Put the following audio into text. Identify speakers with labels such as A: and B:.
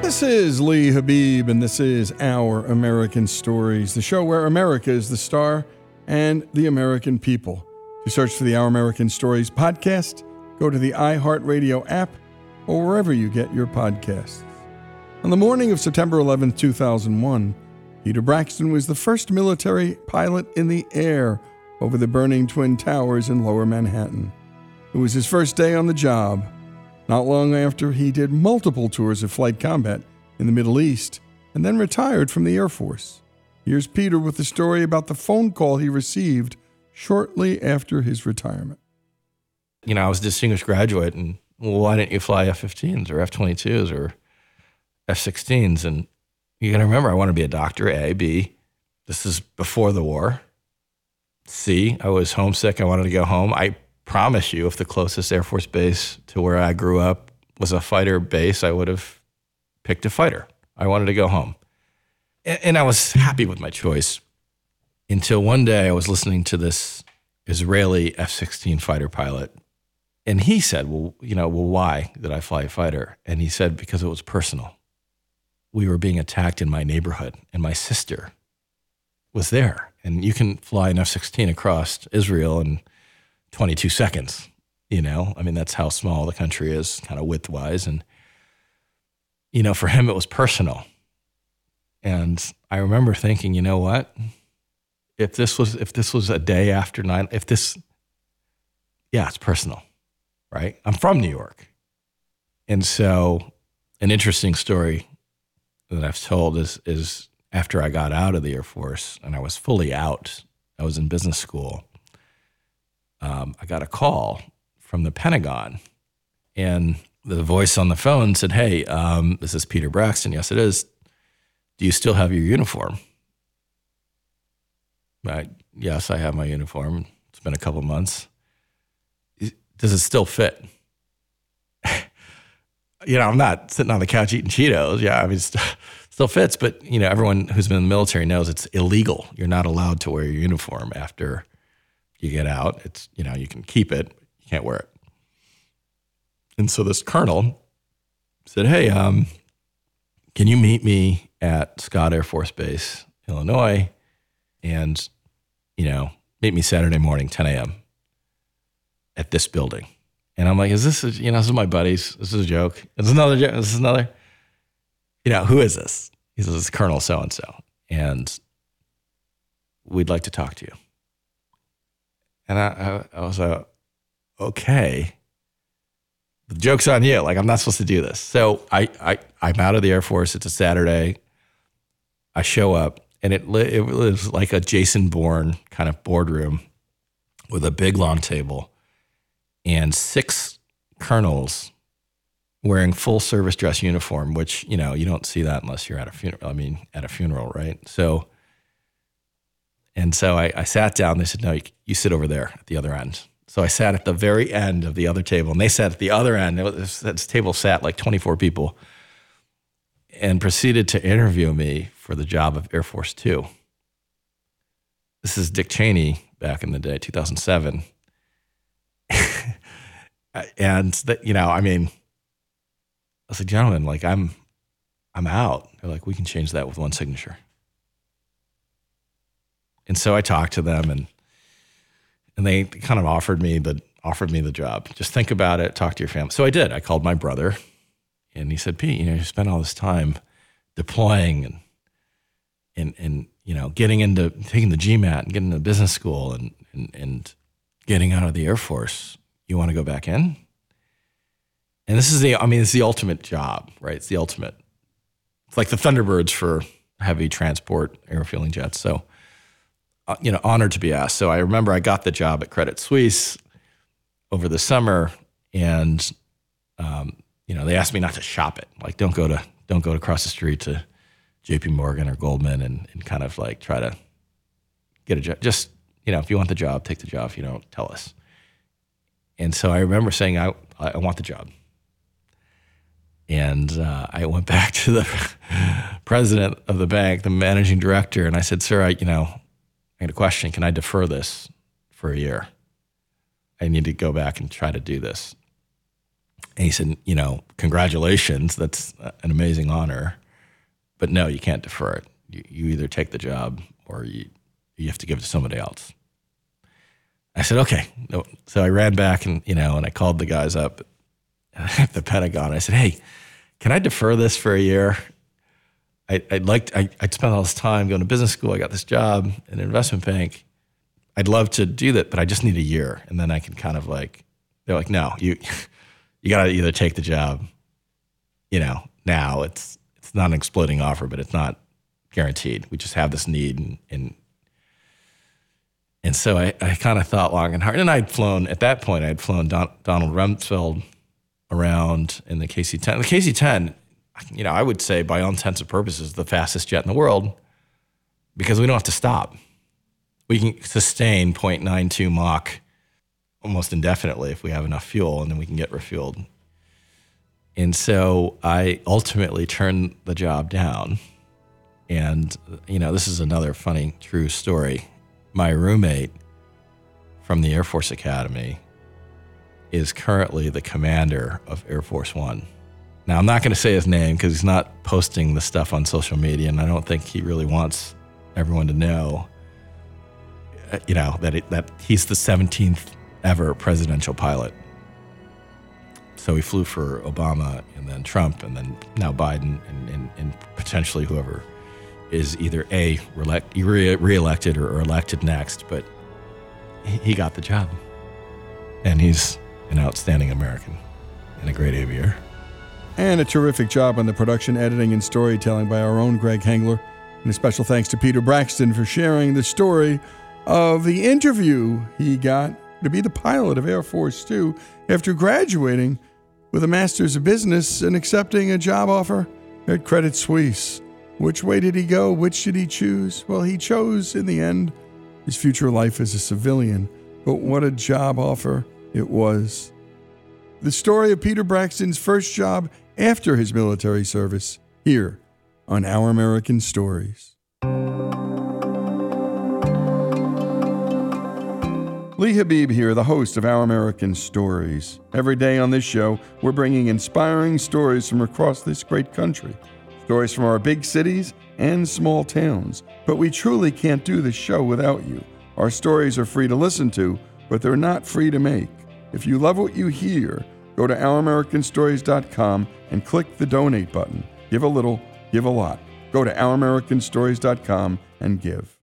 A: This is Lee Habib, and this is Our American Stories, the show where America is the star and the American people. To search for the Our American Stories podcast, go to the iHeartRadio app or wherever you get your podcasts. On the morning of September 11, 2001, Peter Braxton was the first military pilot in the air over the burning Twin Towers in Lower Manhattan. It was his first day on the job. Not long after, he did multiple tours of flight combat in the Middle East and then retired from the Air Force. Here's Peter with the story about the phone call he received shortly after his retirement.
B: You know, I was a distinguished graduate, and well, why didn't you fly F-15s or F-22s or F-16s? And you got to remember, I want to be a doctor, A. B, this is before the war. C, I was homesick. I wanted to go home. I promise you, if the closest Air Force base to where I grew up was a fighter base, I would have picked a fighter. I wanted to go home. And I was happy with my choice until one day I was listening to this Israeli F-16 fighter pilot. And he said, well, why did I fly a fighter? And he said, because it was personal. We were being attacked in my neighborhood, and my sister was there. And you can fly an F-16 across Israel in 22 seconds, that's how small the country is, kind of width-wise. And, for him, it was personal. And I remember thinking, you know what? If this was a day after it's personal, right? I'm from New York. And so an interesting story that I've told is after I got out of the Air Force and I was fully out, I was in business school, I got a call from the Pentagon, and the voice on the phone said, hey, this is Peter Braxton. Yes, it is. Do you still have your uniform? Yes, I have my uniform. It's been a couple months. Does it still fit? I'm not sitting on the couch eating Cheetos. Yeah, still fits, but everyone who's been in the military knows it's illegal. You're not allowed to wear your uniform after you get out. It's, you can keep it, you can't wear it. And so this colonel said, hey, can you meet me at Scott Air Force Base, Illinois, and, meet me Saturday morning, 10 a.m. at this building. And I'm like, this is my buddies. This is a joke. This is another joke. This is another, who is this? He says, it's Colonel so-and-so. And we'd like to talk to you. And I was like, okay, the joke's on you. Like, I'm not supposed to do this. So I'm out of the Air Force. It's a Saturday. I show up, and it was like a Jason Bourne kind of boardroom with a big long table and 6 colonels wearing full service dress uniform, which, you don't see that unless you're at a funeral. At a funeral, right? So I sat down. They said, no, you sit over there at the other end. So I sat at the very end of the other table, and they sat at the other end. This table sat like 24 people, and proceeded to interview me for the job of Air Force 2. This is Dick Cheney back in the day, 2007. And I was like, gentlemen, like I'm out. They're like, we can change that with one signature. And so I talked to them, and they kind of offered me the job. Just think about it, talk to your family. So I did. I called my brother, and he said, Pete, you spent all this time deploying and getting into taking the GMAT and getting into business school and getting out of the Air Force. You want to go back in? And this is it's the ultimate job, right? It's the ultimate. It's like the Thunderbirds for heavy transport airfielding jets. So, honored to be asked. So I remember I got the job at Credit Suisse over the summer, and they asked me not to shop it. Like, don't go to across the street to JP Morgan or Goldman and kind of like try to get a job. Just, if you want the job, take the job. If you don't, tell us. And so I remember saying, I want the job. And I went back to the president of the bank, the managing director, and I said, sir, I had a question. Can I defer this for a year? I need to go back and try to do this. And he said, congratulations, that's an amazing honor, but no, you can't defer it. You either take the job or you have to give it to somebody else. I said, okay. No. So I ran back and I called the guys up at the Pentagon. I said, hey, can I defer this for a year? I'd spent all this time going to business school. I got this job in an investment bank. I'd love to do that, but I just need a year. And then I can kind of they're like, no, you got to either take the job, now it's not an exploding offer, but it's not guaranteed. We just have this need. And so I kind of thought long and hard. And at that point, I had flown Donald Rumsfeld around in the KC-10. The KC-10, I would say by all intents and purposes, the fastest jet in the world because we don't have to stop. We can sustain 0.92 Mach almost indefinitely if we have enough fuel, and then we can get refueled. And so I ultimately turned the job down. And, this is another funny, true story. My roommate from the Air Force Academy is currently the commander of Air Force One. Now, I'm not going to say his name because he's not posting the stuff on social media, and I don't think he really wants everyone to know, that he's the 17th ever presidential pilot. So he flew for Obama and then Trump and then now Biden and potentially whoever is either reelected or elected next, but he got the job. And he's an outstanding American and a great aviator.
A: And a terrific job on the production, editing, and storytelling by our own Greg Hengler. And a special thanks to Peter Braxton for sharing the story of the interview he got to be the pilot of Air Force Two after graduating with a master's of business and accepting a job offer at Credit Suisse. Which way did he go? Which did he choose? Well, he chose, in the end, his future life as a civilian. But what a job offer it was. The story of Peter Braxton's first job after his military service, here on Our American Stories. Lee Habib here, the host of Our American Stories. Every day on this show, we're bringing inspiring stories from across this great country. Stories from our big cities and small towns. But we truly can't do this show without you. Our stories are free to listen to, but they're not free to make. If you love what you hear, go to OurAmericanStories.com and click the donate button. Give a little, give a lot. Go to OurAmericanStories.com and give.